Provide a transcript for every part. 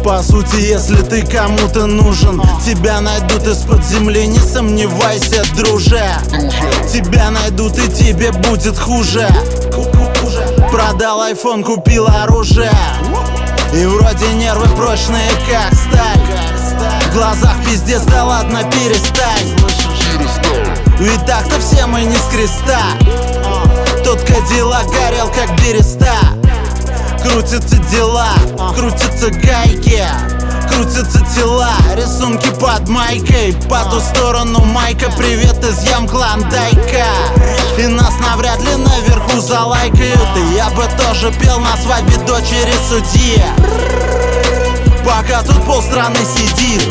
По сути, если ты кому-то нужен, тебя найдут из-под земли, не сомневайся, друже. Тебя найдут и тебе будет хуже. Продал айфон, купил оружие, и вроде нервы прочные, как сталь. В глазах пиздец, да ладно, перестань. Ведь так-то все мы не с креста. Тот Кадиллак горел, как береста. Крутятся дела, крутятся гайки, крутятся тела, рисунки под майкой. По ту сторону майка, привет из ям Клондайка. И нас навряд ли наверху залайкают. И я бы тоже пел на свадьбе дочери судьи, пока тут полстраны сидит.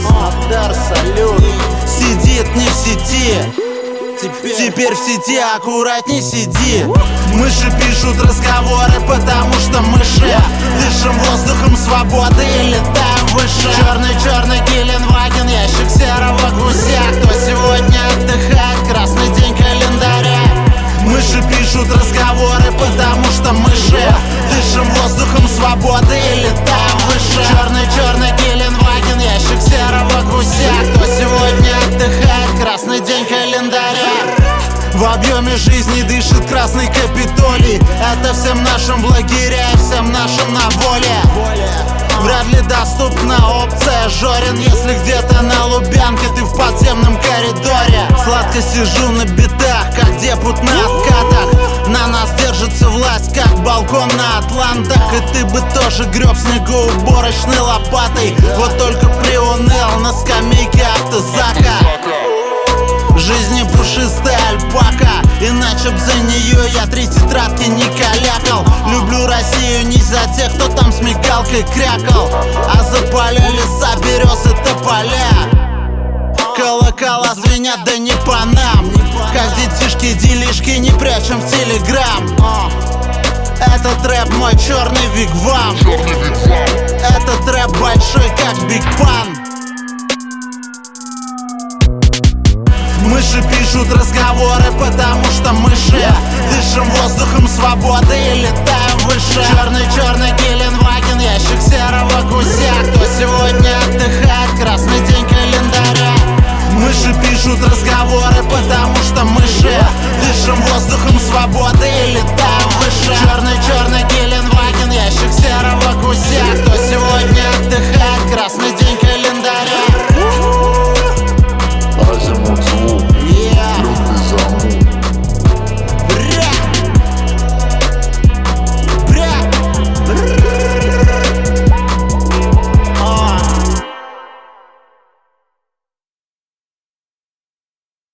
Сидит не в сети. Теперь в сети аккуратней сиди. Мыши пишут разговоры, потому что мыши. Дышим воздухом свободы и летаем выше. Черный Геленваген, ящик серого гуся. Кто сегодня отдыхает, красный день календаря. Мыши пишут разговоры, потому что мыши. Дышим воздухом свободы и летаем выше. Черный Геленваген, ящик серого гуся. Кто сегодня отдыхает, красный день календаря. В объеме жизни дышит красный Капитолий. Это всем нашим в лагере и всем нашим на воле. Вряд ли доступна опция Жорин, если где-то на Лубянке ты в подземном коридоре. Сладко сижу на битах, как депут на откатах. На нас держится власть, как балкон на Атлантах. И ты бы тоже греб снегоуборочной лопатой. Вот только приуныл на скамейке автозака. Жизнь не пушистая альпака, иначе б за нее я 3 тетрадки не калякал. Люблю Россию не за тех, кто там с мигалкой крякал, а за поля, леса, березы, тополя. Колокола звенят, да не по нам. Как детишки делишки не прячем в телеграм. Этот рэп мой черный вигвам. Этот рэп большой, как Биг Пан. Мыши пишут разговоры, потому что мыши. Дышим воздухом свободы и летаем выше. Черный Геленваген, ящик серого гуся. Кто сегодня отдыхает, красный день календаря. Мыши пишут разговоры, потому что мыши. Дышим воздухом свободы и летаем выше. Черный Геленваген, ящик серого гуся. Кто сегодня отдыхает, красный день